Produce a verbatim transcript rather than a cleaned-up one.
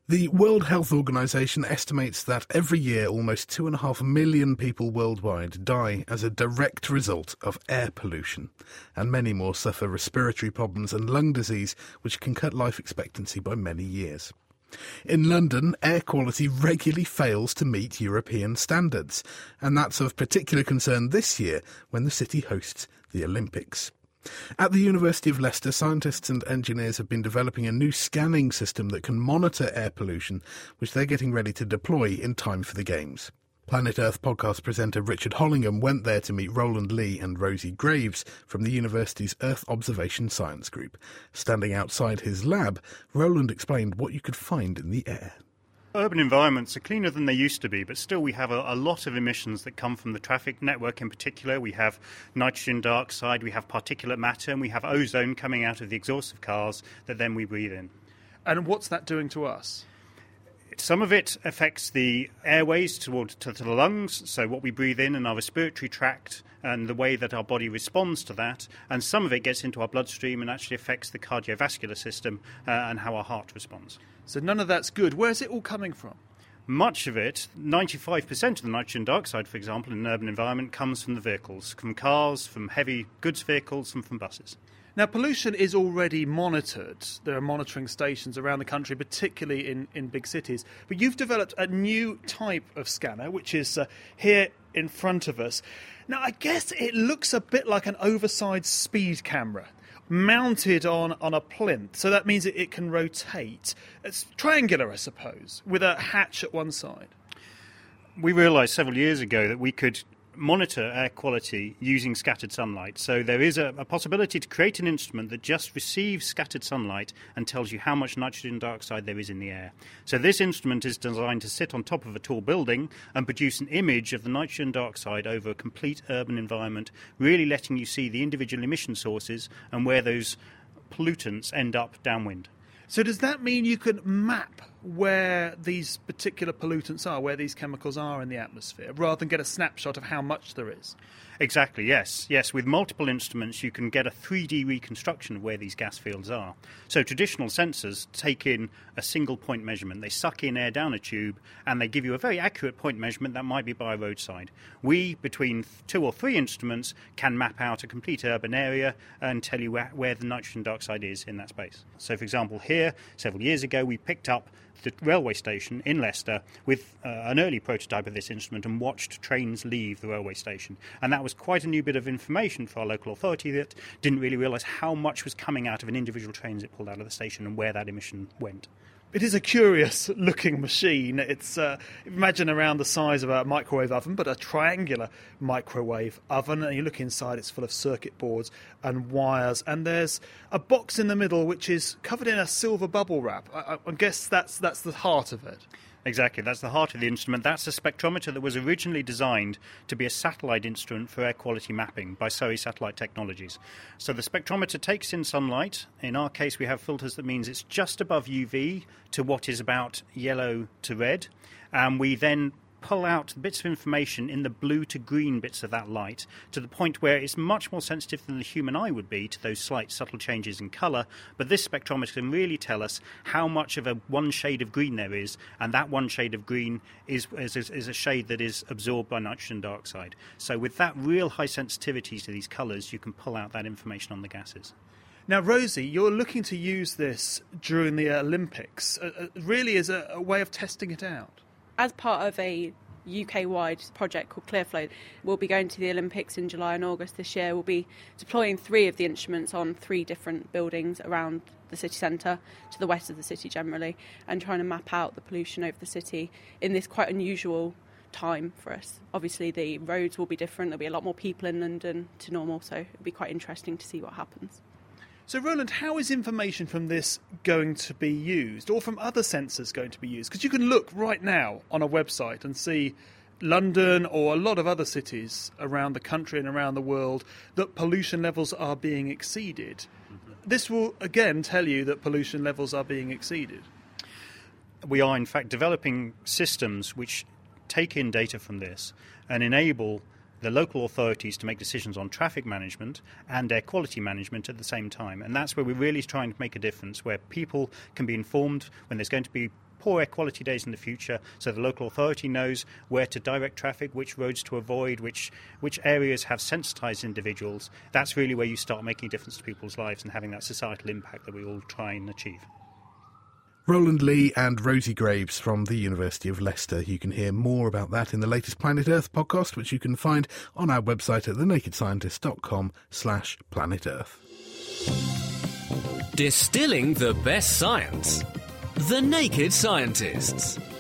The World Health Organization estimates that every year almost two and a half million people worldwide die as a direct result of air pollution, and many more suffer respiratory problems and lung disease, which can cut life expectancy by many years. In London, air quality regularly fails to meet European standards, and that's of particular concern this year when the city hosts the Olympics. At the University of Leicester, scientists and engineers have been developing a new scanning system that can monitor air pollution, which they're getting ready to deploy in time for the Games. Planet Earth podcast presenter Richard Hollingham went there to meet Roland Lee and Rosie Graves from the university's Earth Observation Science Group. Standing outside his lab, Roland explained what you could find in the air. Urban environments are cleaner than they used to be, but still we have a, a lot of emissions that come from the traffic network in particular. We have nitrogen dioxide, we have particulate matter, and we have ozone coming out of the exhaust of cars that then we breathe in. And what's that doing to us? Some of it affects the airways toward to, to the lungs, so what we breathe in and our respiratory tract and the way that our body responds to that. And some of it gets into our bloodstream and actually affects the cardiovascular system uh, and how our heart responds. So none of that's good. Where's it all coming from? Much of it, ninety-five percent of the nitrogen dioxide, for example, in an urban environment, comes from the vehicles, from cars, from heavy goods vehicles, and from buses. Now, pollution is already monitored. There are monitoring stations around the country, particularly in, in big cities. But you've developed a new type of scanner, which is uh, here in front of us. Now, I guess it looks a bit like an oversized speed camera, mounted on, on a plinth. So that means it, it can rotate. It's triangular, I suppose, with a hatch at one side. We realised several years ago that we could monitor air quality using scattered sunlight. So there is a, a possibility to create an instrument that just receives scattered sunlight and tells you how much nitrogen dioxide there is in the air. So this instrument is designed to sit on top of a tall building and produce an image of the nitrogen dioxide over a complete urban environment, really letting you see the individual emission sources and where those pollutants end up downwind. So does that mean you can map where these particular pollutants are, where these chemicals are in the atmosphere, rather than get a snapshot of how much there is? Exactly, yes. Yes, with multiple instruments you can get a three D reconstruction of where these gas fields are. So traditional sensors take in a single point measurement. They suck in air down a tube and they give you a very accurate point measurement that might be by a roadside. We, between two or three instruments, can map out a complete urban area and tell you where, where the nitrogen dioxide is in that space. So, for example, here, several years ago, we picked up the railway station in Leicester with uh, an early prototype of this instrument and watched trains leave the railway station. And that was quite a new bit of information for our local authority that didn't really realise how much was coming out of an individual train as it pulled out of the station and where that emission went. It is a curious-looking machine. It's, uh, imagine around the size of a microwave oven, but a triangular microwave oven. And you look inside, it's full of circuit boards and wires. And there's a box in the middle which is covered in a silver bubble wrap. I, I guess that's that's the heart of it. Exactly, that's the heart of the instrument. That's a spectrometer that was originally designed to be a satellite instrument for air quality mapping by Surrey Satellite Technologies. So the spectrometer takes in sunlight. In our case, we have filters that means it's just above U V to what is about yellow to red. And we then pull out bits of information in the blue to green bits of that light to the point where it's much more sensitive than the human eye would be to those slight subtle changes in colour. But this spectrometer can really tell us how much of a one shade of green there is, and that one shade of green is, is, is a shade that is absorbed by nitrogen dioxide. So with that real high sensitivity to these colours, you can pull out that information on the gases. Now, Rosie, you're looking to use this during the Olympics, uh, really as a, a way of testing it out. As part of a U K-wide project called Clearflow, we'll be going to the Olympics in July and August this year. We'll be deploying three of the instruments on three different buildings around the city centre, to the west of the city generally, and trying to map out the pollution over the city in this quite unusual time for us. Obviously, the roads will be different. There'll be a lot more people in London to normal, so it'll be quite interesting to see what happens. So, Roland, how is information from this going to be used, or from other sensors going to be used? Because you can look right now on a website and see London or a lot of other cities around the country and around the world that pollution levels are being exceeded. Mm-hmm. This will, again, tell you that pollution levels are being exceeded. We are, in fact, developing systems which take in data from this and enable the local authorities to make decisions on traffic management and air quality management at the same time. And that's where we're really trying to make a difference, where people can be informed when there's going to be poor air quality days in the future, so the local authority knows where to direct traffic, which roads to avoid, which which areas have sensitised individuals. That's really where you start making a difference to people's lives and having that societal impact that we all try and achieve. Roland Lee and Rosie Graves from the University of Leicester. You can hear more about that in the latest Planet Earth podcast, which you can find on our website at thenakedscientist.com slash Planet Earth. Distilling the best science. The Naked Scientists.